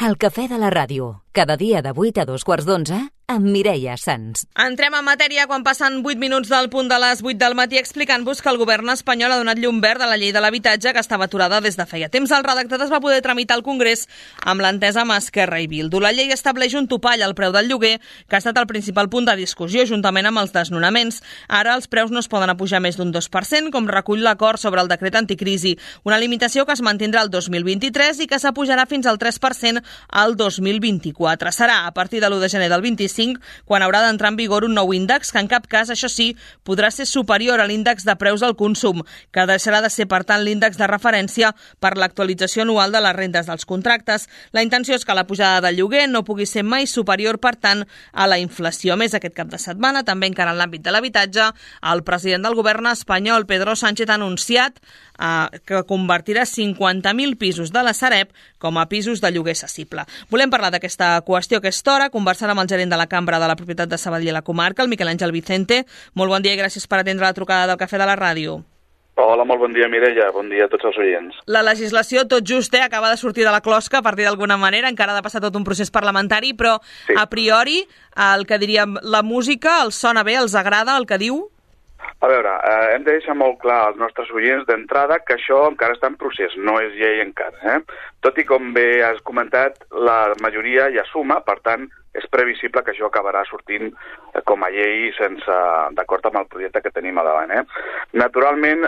El cafè de la ràdio, cada dia de 8 a 2:15, amb Mireia Sans. Entrem en matèria quan passen 8 minuts del punt de les 8 del matí explicant-vos que el govern espanyol ha donat llum verd a la llei de l'habitatge que estava aturada des de feia temps. El redactat es va poder tramitar al Congrés amb l'entesa amb Esquerra i Bildu. La llei estableix un topall al preu del lloguer que ha estat el principal punt de discussió juntament amb els desnonaments. Ara els preus no es poden apujar més d'un 2%, com recull l'acord sobre el decret anticrisi, una limitació que es mantindrà el 2023 i que s'apujarà fins al 3% al 2024. Serà a partir de l'1 de gener del 25 quan haurà d'entrar en vigor un nou índex que en cap cas, això sí, podrà ser superior a l'índex de preus al consum, que deixarà de ser, per tant, l'índex de referència per l'actualització anual de les rendes dels contractes. La intenció és que la pujada del lloguer no pugui ser mai superior, per tant, a la inflació. A més, aquest cap de setmana, també encara en l'àmbit de l'habitatge, el president del govern espanyol, Pedro Sánchez, ha anunciat que convertirà 50.000 pisos de la Sareb com a pisos de lloguer accessible. Volem parlar d'aquesta qüestió a aquesta hora, conversar amb el gerent de la Cambra de la Propietat de Sabadell i la Comarca, el Miquel Àngel Vicente. Molt bon dia i gràcies per atendre la trucada del Cafè de la Ràdio. Hola, molt bon dia, Mireia. Bon dia a tots els oients. La legislació, tot just, acaba de sortir de la closca, a partir d'alguna manera, encara ha de passar tot un procés parlamentari, però sí. A priori, el que diríem, la música els sona bé, els agrada el que diu? A veure, hem de deixar molt clar als nostres oients d'entrada que això encara està en procés, no és llei encara. Tot i com bé has comentat, la majoria ja suma, per tant, és previsible que això acabarà sortint com a llei d'acord amb el projecte que tenim a davant. Naturalment,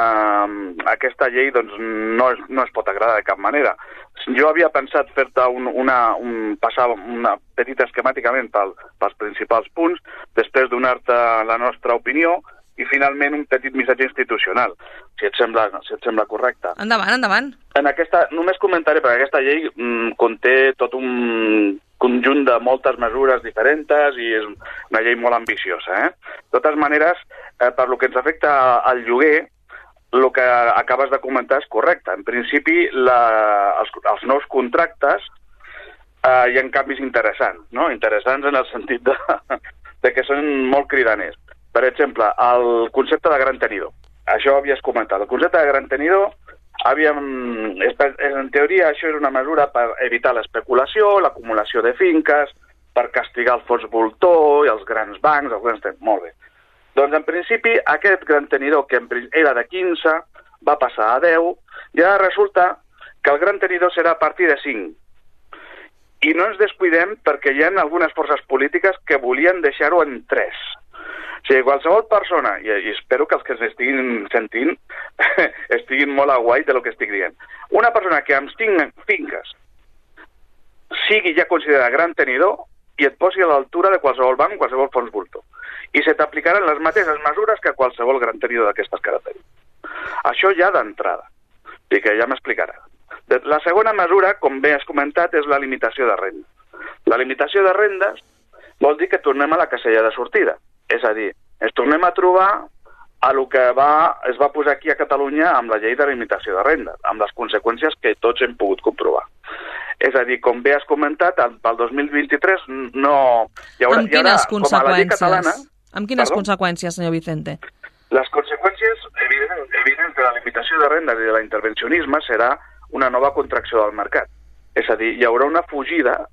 aquesta llei doncs, no es pot agradar de cap manera. Jo havia pensat fer-te passar una petita esquemàticament pels principals punts, després donar-te la nostra opinió i finalment un petit missatge institucional, si et sembla correcte. Endavant, endavant. Només comentaré, perquè aquesta llei conté tot un conjunt de moltes mesures diferents i és una llei molt ambiciosa. De totes maneres, per lo que ens afecta al lloguer, el que acabes de comentar és correcte. En principi, els nous contractes hi ha canvis interessants, no? Interessants en el sentit de que són molt cridaners. Per exemple, el concepte de gran tenidor. Això havies comentat. El concepte de gran tenidor, en teoria, això és una mesura per evitar l'especulació, l'acumulació de finques, per castigar el fons voltor i els grans bancs, Molt bé. Doncs, en principi, aquest gran tenidor, que era de 15, va passar a 10, i ara resulta que el gran tenidor serà a partir de 5. I no ens descuidem perquè hi ha algunes forces polítiques que volien deixar-ho en 3. O sigui, qualsevol persona, i espero que els que s'estiguin sentint estiguin molt a guai de lo que estic dient, una persona que amb 5 finques sigui ja considerada gran tenidor i et posi a l'altura de qualsevol banc, qualsevol fons voltor. I se t'aplicaran les mateixes mesures que qualsevol gran tenidor d'aquestes característiques. Això ja d'entrada, i que ja m'explicarà. La segona mesura, com bé has comentat, és la limitació de renda. La limitació de rendes vol dir que tornem a la casella de sortida. És a dir, ens tornem a trobar a lo que es va posar aquí a Catalunya amb la llei de limitació de renda, amb les conseqüències que tots hem pogut comprovar. És a dir, com bé has comentat, pel 2023 no hi haurà... Amb quines conseqüències? Catalana, amb quines conseqüències, senyor Vicente? Les conseqüències evidents de la limitació de renda i de l'intervencionisme serà una nova contracció del mercat. És a dir, hi haurà una fugida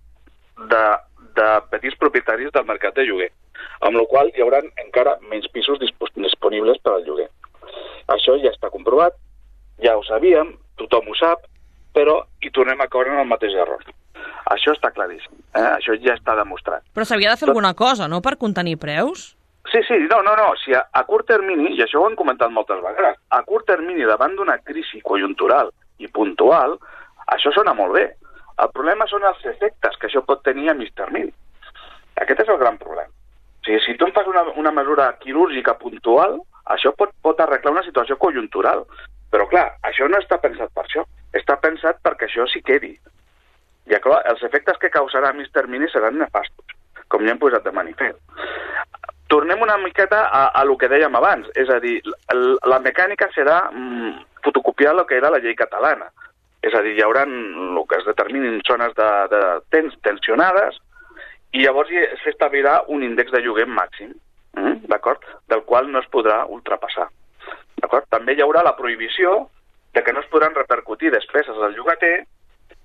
de petits propietaris del mercat de lloguer, amb la qual hi haurà encara menys pisos disponibles per al lloguer. Això ja està comprovat, ja ho sabíem, tothom ho sap, però hi tornem a caure en el mateix error. Això està claríssim, això ja està demostrat. Però s'havia de fer alguna cosa, no?, per contenir preus? Sí, no. Si a curt termini, i això ho hem comentat moltes vegades, a curt termini, davant d'una crisi conjuntural i puntual, això sona molt bé. El problema són els efectes que això pot tenir a mig termini. Aquest és el gran problema. O sigui, si tu em fas una mesura quirúrgica puntual, això pot arreglar una situació conjuntural. Però, clar, això no està pensat per això. Està pensat perquè això s'hi quedi. I, clar, els efectes que causarà a mig termini seran nefastos, com ja hem posat de manifest. Tornem una miqueta a lo que dèiem abans. És a dir, la mecànica serà fotocopiar el que era la llei catalana. És a dir, hi haurà el que es determinin zones tensionades i llavors s'establirà un índex de lloguer màxim, d'acord? Del qual no es podrà ultrapassar. D'acord? També hi haurà la prohibició de que no es podran repercutir despeses al llogater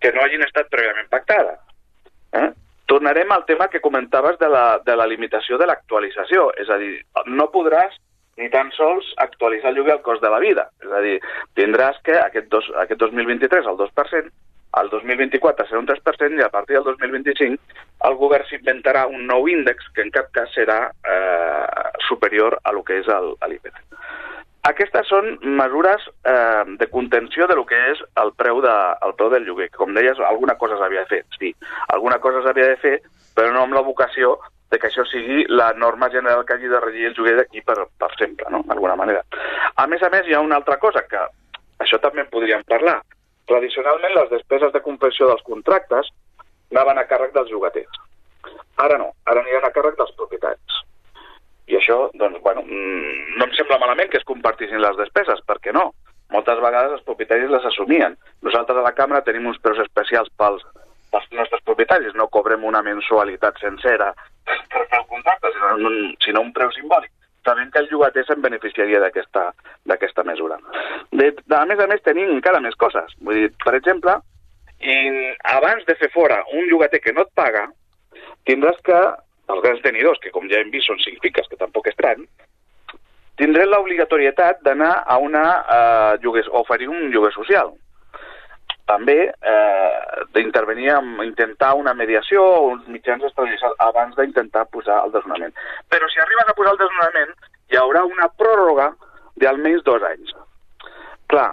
que no hagin estat prèviament pactades. Tornarem al tema que comentaves de la limitació de l'actualització, és a dir, no podràs ni tan sols actualitzar el lloguer al cost de la vida, és a dir, tindràs que aquest 2023 el 2%, el 2024 serà un 3% i a partir del 2025 el govern s'inventarà un nou índex que en cap cas serà superior a lo que és l'IPC. Aquestes són mesures de contenció de lo que és el preu del lloguer. Com deies, alguna cosa s'havia de fer. Sí, alguna cosa s'havia de fer, però no amb la vocació de que això sigui la norma general que hagi de regir el lloguer d'aquí per sempre, no? D'alguna manera. A més, hi ha una altra cosa que això també en podríem parlar. Tradicionalment, les despeses de confecció dels contractes anaven a càrrec dels llogaters. Ara no, ara aniran a càrrec dels propietaris. I això, doncs, bueno, no em sembla malament que es compartissin les despeses, perquè no? Moltes vegades els propietaris les assumien. Nosaltres a la Cambra tenim uns preus especials pels nostres propietaris, no cobrem una mensualitat sencera per fer el contracte, sinó un preu simbòlic. Sabem que el llogater se'n beneficiaria d'aquesta mesura. A més, tenim encara més coses. Vull dir, per exemple, abans de fer fora un llogater que no et paga, tindràs que els grans tenidors, que com ja hem vist són 5 finques, que tampoc és tant, tindrem l'obligatorietat d'anar a oferir un lloguer social. També d'intervenir intentar una mediació o uns mitjans extrajudicials abans d'intentar posar el desnonament. Però si arribes a posar el desnonament, hi haurà una pròrroga d'almenys 2 anys. Clar,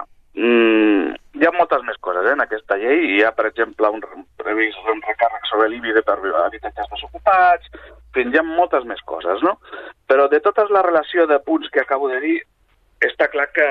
hi ha moltes més coses en aquesta llei. Hi ha, per exemple, un recàrrec sobre l'IBI per habitatges desocupats. Hi ha moltes més coses, no? Però de tota la relació de punts que acabo de dir, està clar que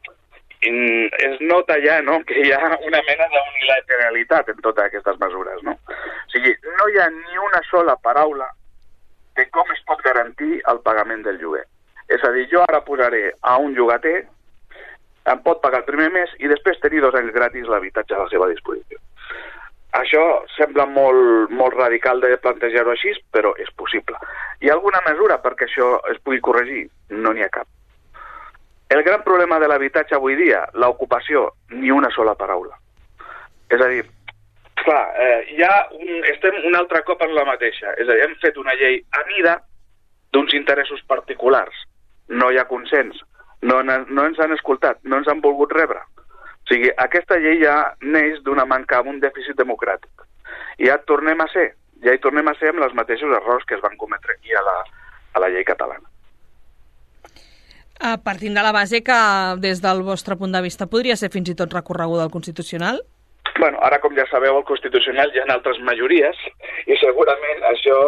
es nota ja, no?, que hi ha una mena d'unilateralitat en totes aquestes mesures, no? O sigui, no hi ha ni una sola paraula de com es pot garantir el pagament del lloguer. És a dir, jo ara posaré a un llogater, em pot pagar el primer mes i després tenir 2 anys gratis l'habitatge a la seva disposició. Això sembla molt radical de plantejar-ho així, però és possible. Hi ha alguna mesura perquè això es pugui corregir? No n'hi ha cap. El gran problema de l'habitatge avui dia, l'ocupació, ni una sola paraula. És a dir, clar, estem un altre cop en la mateixa. És a dir, hem fet una llei a mida d'uns interessos particulars. No hi ha consens. No ens han escoltat, no ens han volgut rebre. O sigui, aquesta llei ja neix d'una manca, d'un dèficit democràtic. I ja hi tornem a ser amb els mateixos errors que es van cometre aquí a la llei catalana. Partint de la base que, des del vostre punt de vista, podria ser fins i tot recorreguda al Constitucional? Bueno, ara, com ja sabeu, al Constitucional hi ha altres majories i segurament això...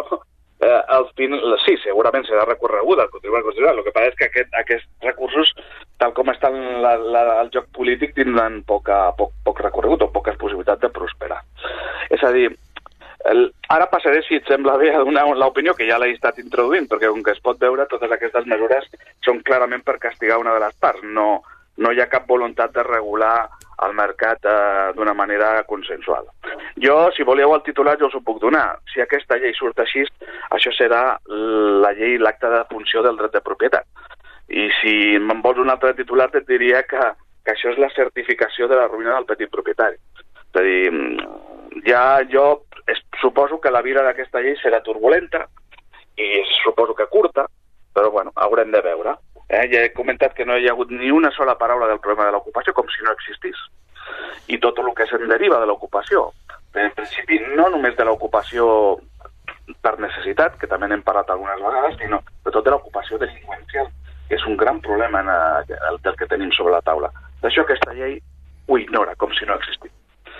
sí, segurament serà recorreguda al Tribunal Constitucional. El que passa és que aquests recursos, tal com estan el joc polític, tindran poc recorregut o poques possibilitats de prosperar. És a dir, ara passaré, si et sembla bé, a donar l'opinió que ja l'he estat introduint, perquè com que es pot veure, totes aquestes mesures són clarament per castigar una de les parts. No hi ha cap voluntat de regular el mercat d'una manera consensuada. Jo, si voleu el titular, jo us ho puc donar. Si aquesta llei surt així, això serà la llei, l'acte de funció del dret de propietat. I si me'n vols un altre titular, et diria que això és la certificació de la ruïna del petit propietari. És a dir, jo suposo que la vida d'aquesta llei serà turbulenta i suposo que curta, però bueno, haurem de veure. Ja he comentat que no hi ha hagut ni una sola paraula del problema de l'ocupació, com si no existís. I tot el que se'n deriva de l'ocupació. En principi, no només de l'ocupació per necessitat, que també n'hem parlat algunes vegades, sinó sobretot de l'ocupació delinqüencial, que és un gran problema del que tenim sobre la taula. D'això aquesta llei ho ignora, com si no existís.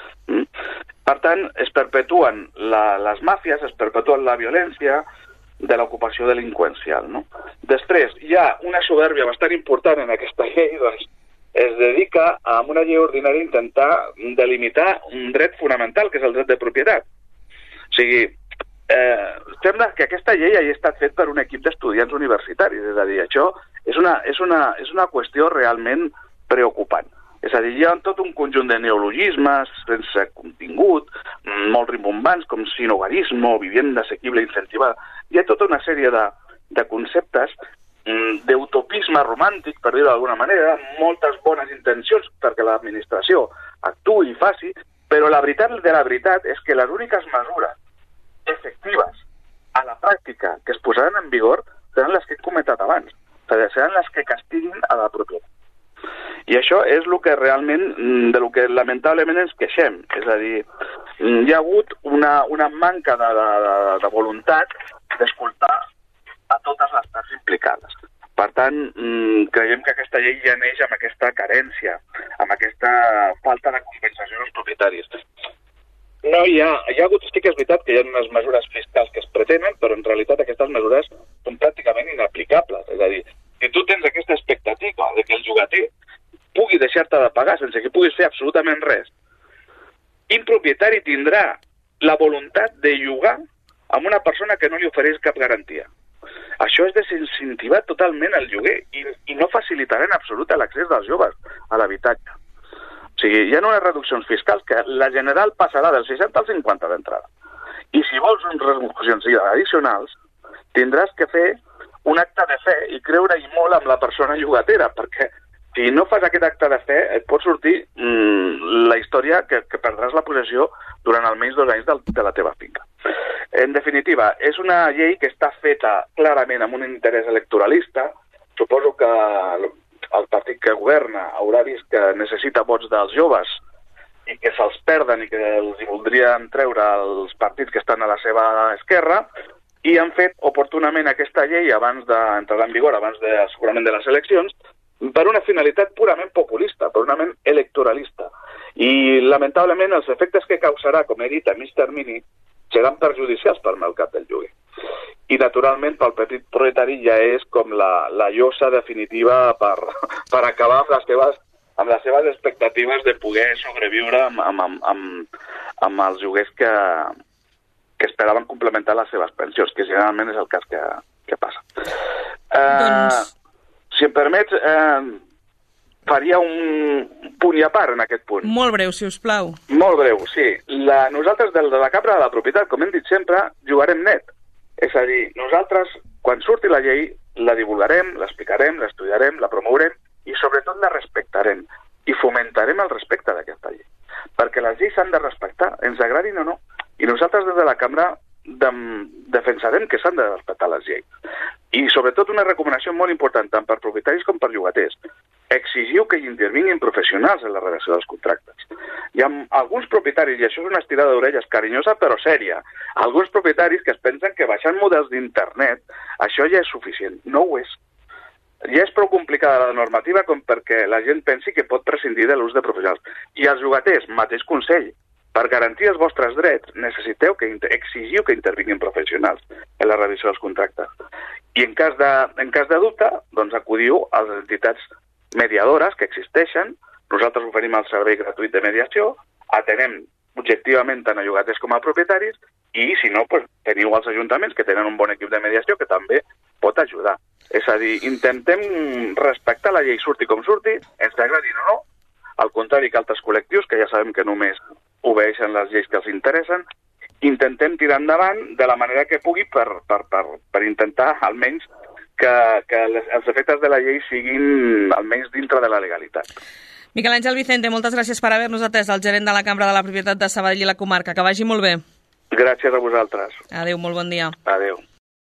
Per tant, es perpetuen les màfies, es perpetuen la violència de l'ocupació delinqüencial, no? Després, hi ha una soberbia bastant important en aquesta llei, doncs, es dedica a una llei ordinària a intentar delimitar un dret fonamental, que és el dret de propietat. O sigui, sembla que aquesta llei hagi estat fet per un equip d'estudiants universitaris, és a dir, això és una qüestió realment preocupant. És a dir, hi ha tot un conjunt de neologismes sense contingut, molt rimbombants, com sinogarismo, vivienda assequible incentivada. Hi ha tota una sèrie de conceptes d'utopisme romàntic, per dir-ho d'alguna manera, moltes bones intencions perquè l'administració actuï i faci, Però la veritat de la veritat és que les úniques mesures efectives a la pràctica que es posaran en vigor seran les que he comentat abans. Seran les que castiguin a la propietat. I això és el que realment, de lo que lamentablement ens queixem. És a dir, hi ha hagut una manca de voluntat d'escoltar a totes les parts implicades. Per tant, creiem que aquesta llei ja neix amb aquesta carència, amb aquesta falta de compensació als propietaris. No hi ha hagut, sí que és veritat que hi ha unes mesures fiscals que es pretenen, però en realitat aquestes mesures són pràcticament inaplicables. És a dir, si tu tens aquesta expectativa de que el llogater pugui deixar-te de pagar sense que puguis fer absolutament res, quin propietari tindrà la voluntat de llogar amb una persona que no li ofereix cap garantia? Això és desincentivar totalment el lloguer i no facilitarà en absolut l'accés dels joves a l'habitatge. O sigui, hi ha unes reduccions fiscals que la general passarà del 60 al 50 d'entrada. I si vols unes reduccions addicionals, tindràs que fer un acte de fe i creure-hi molt amb la persona llogatera, perquè si no fas aquest acte de fe, et pot sortir la història que perdràs la possessió durant almenys 2 anys de la teva finca. En definitiva, és una llei que està feta clarament amb un interès electoralista. Suposo que el partit que governa haurà vist que necessita vots dels joves i que se'ls perden i que els hi voldrien treure els partits que estan a la seva esquerra, i han fet oportunament aquesta llei abans d'entrar en vigor, segurament de les eleccions, per una finalitat purament populista, purament electoralista. I, lamentablement, els efectes que causarà, com he dit, a mig termini, seran perjudicials pel mercat del lloguer. I, naturalment, pel petit propietari ja és com la llosa definitiva per acabar amb les seves expectatives de poder sobreviure amb els lloguers que esperaven complementar les seves pensions, que generalment és el cas que passa. Si em permets, faria un punt i a part en aquest punt. Molt breu, si us plau. Molt breu, sí. Nosaltres, de la Cambra de la Propietat, com hem dit sempre, jugarem net. És a dir, nosaltres, quan surti la llei, la divulgarem, l'explicarem, l'estudiarem, la promourem i, sobretot, la respectarem. I fomentarem el respecte d'aquesta llei. Perquè les lleis s'han de respectar, ens agradin o no. I nosaltres, des de la Cambra, defensarem que s'han de respectar les lleis. I, sobretot, una recomanació molt important, tant per propietaris com per llogaters. Exigiu que hi intervinguin professionals en la redacció dels contractes. Hi ha alguns propietaris, i això és una estirada d'orelles carinyosa però sèria, alguns propietaris que es pensen que baixant models d'internet això ja és suficient. No ho és. Ja és prou complicada la normativa com perquè la gent pensi que pot prescindir de l'ús de professionals. I els llogaters, mateix consell, per garantir els vostres drets, exigiu que intervinguin professionals en la revisió dels contractes. I en cas de dubte, doncs acudiu a les entitats mediadores que existeixen. Nosaltres oferim el servei gratuït de mediació, atenem objectivament tant a llogaters com a propietaris, i si no, doncs, teniu els ajuntaments que tenen un bon equip de mediació que també pot ajudar. És a dir, intentem respectar la llei, surti com surti, ens agradin o no, al contrari que altres col·lectius, que ja sabem que només obeeixen les lleis que els interessen, intentem tirar endavant de la manera que pugui per intentar almenys que els efectes de la llei siguin almenys dintre de la legalitat. Miquel Àngel Vicente, moltes gràcies per haver-nos atès, el gerent de la Cambra de la Propietat de Sabadell i la comarca. Que vagi molt bé. Gràcies a vosaltres. Adéu, molt bon dia. Adéu.